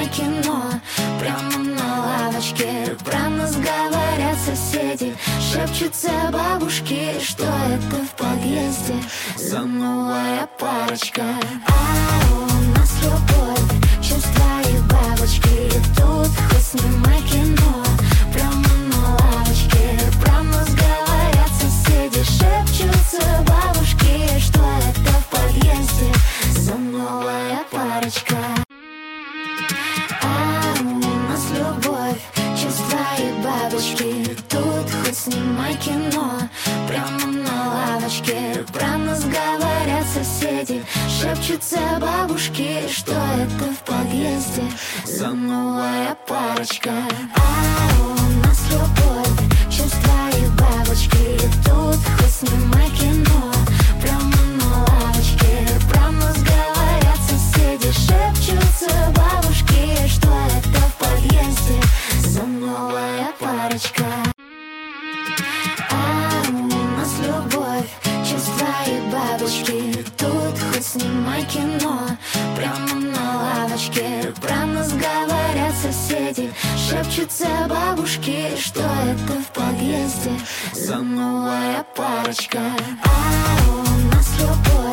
кино. Прямо на лавочке про нас говорят соседи. Шепчутся бабушки, что это в подъезде за новая парочка. А у нас любовь, чувства и бабочки. Тут хоть снимай кино. Прямо на лавочке про нас говорят соседи. Шепчутся бабушки, что это в подъезде за новая парочка. А у нас любовь, чувства и бабочки. Тут хоть снимай кино. Прямо на лавочке про нас говорят соседи. Шепчутся бабушки, что это в подъезде за новая парочка. А у нас любовь, чувства и бабочки. Тут хоть снимай кино. Прямо на лавочке про нас говорят соседи. Шепчутся бабушки, что это в подъезде за новая парочка. А у нас любовь, чувства и бабочки. Тут хоть снимай кино. Прямо на лавочке про нас говорят соседи. Шепчутся бабушки, что это в подъезде за новая парочка. А у нас любовь.